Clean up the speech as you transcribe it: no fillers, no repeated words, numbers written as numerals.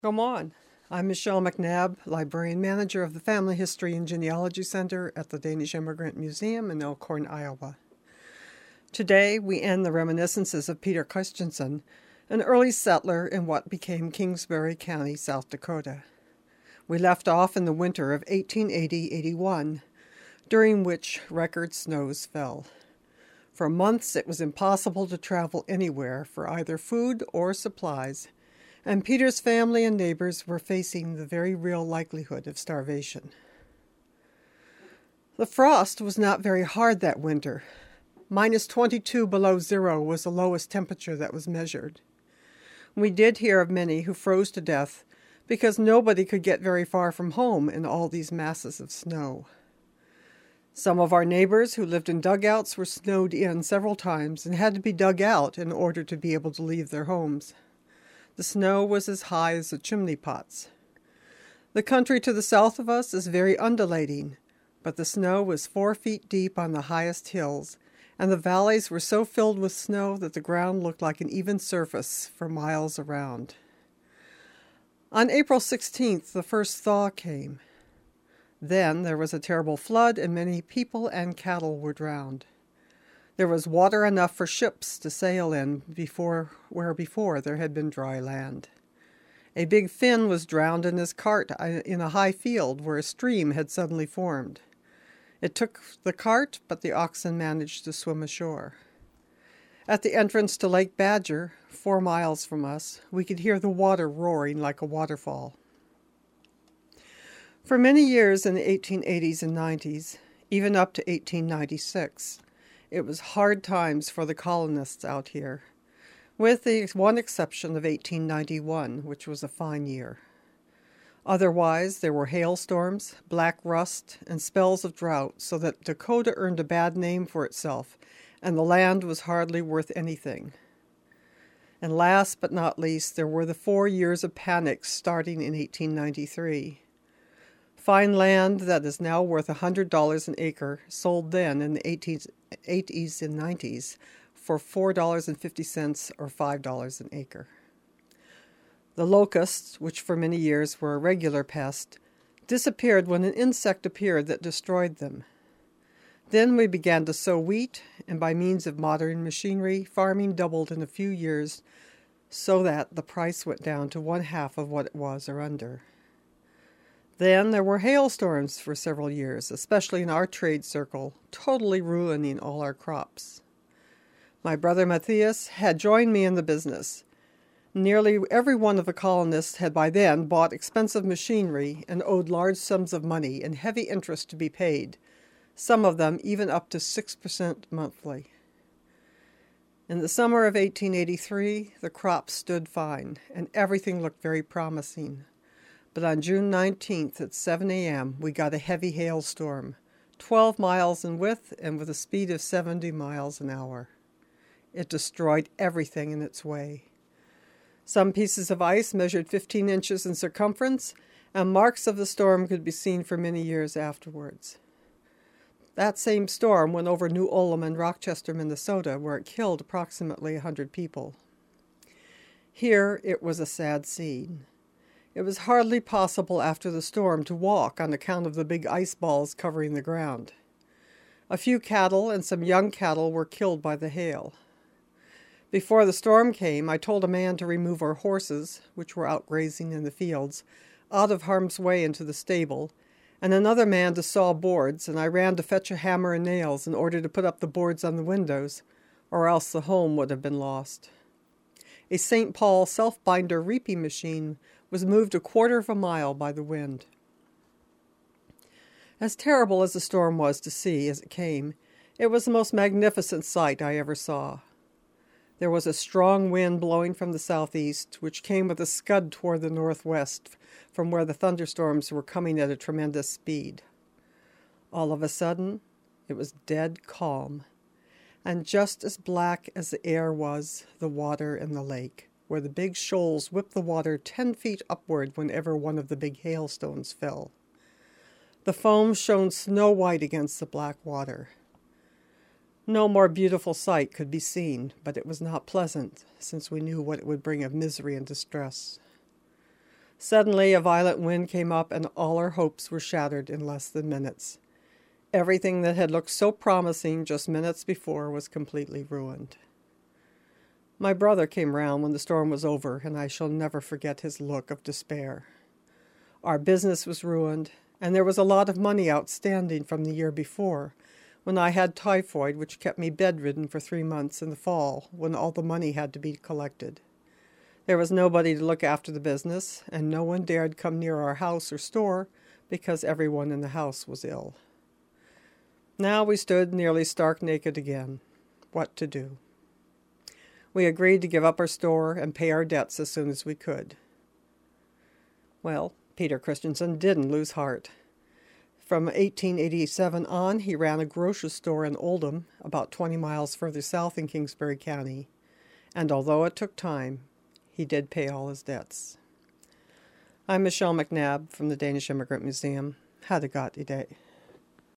Come on. I'm Michelle McNabb, Librarian Manager of the Family History and Genealogy Center at the Danish Immigrant Museum in Elkhorn, Iowa. Today, we end the reminiscences of Peter Christensen, an early settler in what became Kingsbury County, South Dakota. We left off in the winter of 1880-81, during which record snows fell. For months, it was impossible to travel anywhere for either food or supplies, and Peter's family and neighbors were facing the very real likelihood of starvation. The frost was not very hard that winter. -22 below zero was the lowest temperature that was measured. We did hear of many who froze to death because nobody could get very far from home in all these masses of snow. Some of our neighbors who lived in dugouts were snowed in several times and had to be dug out in order to be able to leave their homes. The snow was as high as the chimney pots. The country to the south of us is very undulating, but the snow was 4 feet deep on the highest hills, and the valleys were so filled with snow that the ground looked like an even surface for miles around. On April 16th, the first thaw came. Then there was a terrible flood, and many people and cattle were drowned. There was water enough for ships to sail in where before there had been dry land. A big Finn was drowned in his cart in a high field where a stream had suddenly formed. It took the cart, but the oxen managed to swim ashore. At the entrance to Lake Badger, 4 miles from us, we could hear the water roaring like a waterfall. For many years in the 1880s and 90s, even up to 1896, it was hard times for the colonists out here, with the one exception of 1891, which was a fine year. Otherwise, there were hailstorms, black rust, and spells of drought, so that Dakota earned a bad name for itself, and the land was hardly worth anything. And last but not least, there were the 4 years of panic starting in 1893. Fine land that is now worth $100 an acre sold then in the 80s and 90s for $4.50 or $5 an acre. The locusts, which for many years were a regular pest, disappeared when an insect appeared that destroyed them. Then we began to sow wheat, and by means of modern machinery, farming doubled in a few years so that the price went down to 1/2 of what it was or under. Then there were hailstorms for several years, especially in our trade circle, totally ruining all our crops. My brother Matthias had joined me in the business. Nearly every one of the colonists had by then bought expensive machinery and owed large sums of money and heavy interest to be paid, some of them even up to 6% monthly. In the summer of 1883, the crops stood fine, and everything looked very promising. But on June 19th at 7 a.m., we got a heavy hailstorm, 12 miles in width and with a speed of 70 miles an hour. It destroyed everything in its way. Some pieces of ice measured 15 inches in circumference, and marks of the storm could be seen for many years afterwards. That same storm went over New Ulm and Rochester, Minnesota, where it killed approximately 100 people. Here it was a sad scene. It was hardly possible after the storm to walk on account of the big ice balls covering the ground. A few cattle and some young cattle were killed by the hail. Before the storm came, I told a man to remove our horses, which were out grazing in the fields, out of harm's way into the stable, and another man to saw boards, and I ran to fetch a hammer and nails in order to put up the boards on the windows, or else the home would have been lost. A St. Paul self-binder reaping machine was moved 1/4 of a mile by the wind. As terrible as the storm was to see as it came, it was the most magnificent sight I ever saw. There was a strong wind blowing from the southeast, which came with a scud toward the northwest, from where the thunderstorms were coming at a tremendous speed. All of a sudden, it was dead calm, and just as black as the air was the water in the lake, where the big shoals whipped the water 10 feet upward whenever one of the big hailstones fell. The foam shone snow-white against the black water. No more beautiful sight could be seen, but it was not pleasant, since we knew what it would bring of misery and distress. Suddenly, a violent wind came up, and all our hopes were shattered in less than minutes. Everything that had looked so promising just minutes before was completely ruined. My brother came round when the storm was over, and I shall never forget his look of despair. Our business was ruined, and there was a lot of money outstanding from the year before, when I had typhoid, which kept me bedridden for 3 months in the fall, when all the money had to be collected. There was nobody to look after the business, and no one dared come near our house or store because everyone in the house was ill. Now we stood nearly stark naked again. What to do? We agreed to give up our store and pay our debts as soon as we could. Well, Peter Christensen didn't lose heart. From 1887 on, he ran a grocery store in Oldham, about 20 miles further south in Kingsbury County, and although it took time, he did pay all his debts. I'm Michelle McNabb from the Danish Immigrant Museum. Ha' det godt i dag.